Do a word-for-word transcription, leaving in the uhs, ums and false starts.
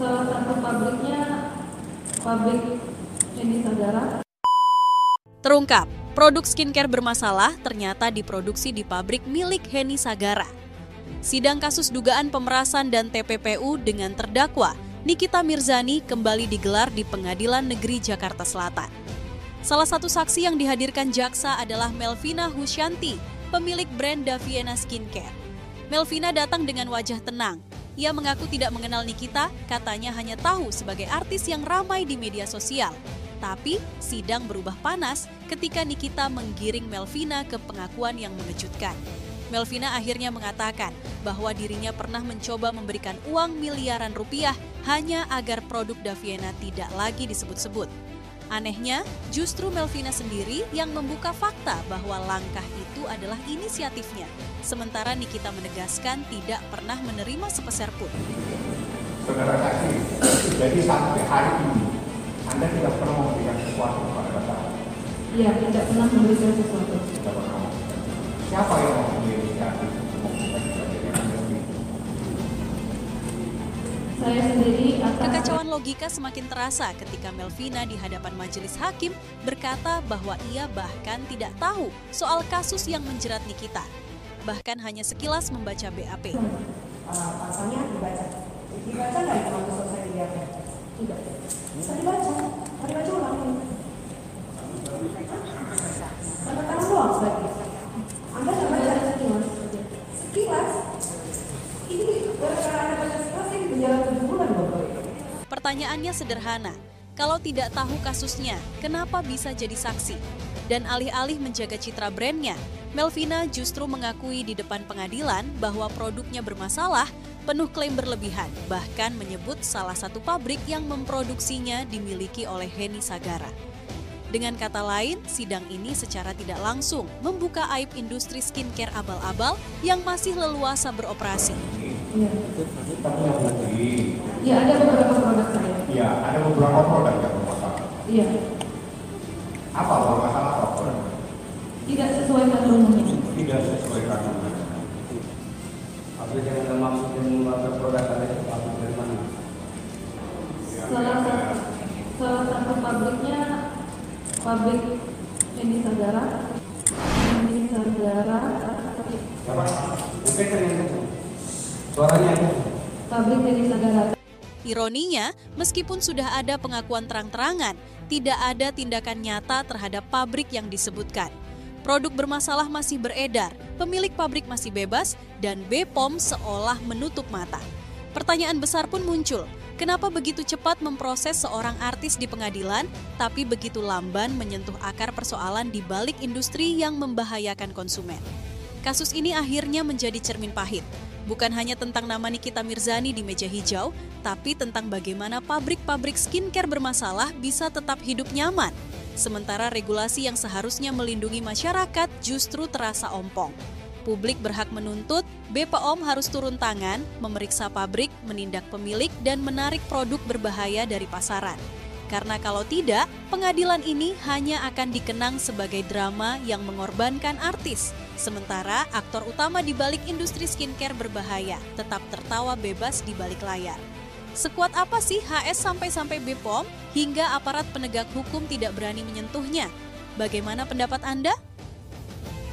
Salah satu pabriknya pabrik Heni Sagara. Terungkap, produk skincare bermasalah ternyata diproduksi di pabrik milik Heni Sagara. Sidang kasus dugaan pemerasan dan T P P U dengan terdakwa Nikita Mirzani kembali digelar di Pengadilan Negeri Jakarta Selatan. Salah satu saksi yang dihadirkan jaksa adalah Melvina Husyanti, pemilik brand Daviena Skincare. Melvina datang dengan wajah tenang. Ia mengaku tidak mengenal Nikita, katanya hanya tahu sebagai artis yang ramai di media sosial. Tapi sidang berubah panas ketika Nikita menggiring Melvina ke pengakuan yang mengejutkan. Melvina akhirnya mengatakan bahwa dirinya pernah mencoba memberikan uang miliaran rupiah hanya agar produk Daviena tidak lagi disebut-sebut. Anehnya, justru Melvina sendiri yang membuka fakta bahwa langkah itu adalah inisiatifnya. Sementara Nikita menegaskan tidak pernah menerima sepeser pun. Saudara saksi, jadi sampai hari ini Anda tidak pernah memberikan sesuatu kepada masyarakat? Iya, tidak pernah memberikan sesuatu. Tidak pernah. Siapa yang mau menginisiatif untuk memberikan sesuatu Anda sendiri? Saya sendiri akan... Kekacauan logika semakin terasa ketika Melvina di hadapan majelis hakim berkata bahwa ia bahkan tidak tahu soal kasus yang menjerat Nikita. Bahkan hanya sekilas membaca B A P. Uh, pasalnya dibaca. Dibaca nggak itu waktu selesai di B A P? Tidak. Bisa dibaca. Mau dibaca ulang. Tanda tangan doang lagi. Anda nggak baca sekilas. Sekilas. Ini gara-gara Anda baca sekilas ini penjara tujuh bulan Bapak. Pertanyaannya sederhana. Kalau tidak tahu kasusnya, kenapa bisa jadi saksi? Dan alih-alih menjaga citra brandnya, Melvina justru mengakui di depan pengadilan bahwa produknya bermasalah, penuh klaim berlebihan, bahkan menyebut salah satu pabrik yang memproduksinya dimiliki oleh Heni Sagara. Dengan kata lain, sidang ini secara tidak langsung membuka aib industri skincare abal-abal yang masih leluasa beroperasi. Iya. Terbukti. Iya, ada beberapa produk saya. Iya, ada beberapa produk yang bermasalah. Iya. Apa bermasalah apa produk? Tidak sesuai kandungannya. Tidak sesuai kandungan. Pabrik yang ada maksud yang membuat produk ada itu pabrik dari mana? Salah satu, salah satu pabriknya pabrik Heni Sagara. Heni Sagara. Siapa? Bukan yang itu. Suaranya itu. Pabrik Heni Sagara. Ironinya, meskipun sudah ada pengakuan terang-terangan, tidak ada tindakan nyata terhadap pabrik yang disebutkan. Produk bermasalah masih beredar, pemilik pabrik masih bebas, dan B P O M seolah menutup mata. Pertanyaan besar pun muncul, kenapa begitu cepat memproses seorang artis di pengadilan, tapi begitu lamban menyentuh akar persoalan di balik industri yang membahayakan konsumen? Kasus ini akhirnya menjadi cermin pahit. Bukan hanya tentang nama Nikita Mirzani di meja hijau, tapi tentang bagaimana pabrik-pabrik skincare bermasalah bisa tetap hidup nyaman. Sementara regulasi yang seharusnya melindungi masyarakat justru terasa ompong. Publik berhak menuntut, B P O M harus turun tangan, memeriksa pabrik, menindak pemilik, dan menarik produk berbahaya dari pasaran. Karena kalau tidak, pengadilan ini hanya akan dikenang sebagai drama yang mengorbankan artis. Sementara aktor utama di balik industri skincare berbahaya tetap tertawa bebas di balik layar. Sekuat apa sih H S sampai-sampai B P O M hingga aparat penegak hukum tidak berani menyentuhnya? Bagaimana pendapat Anda?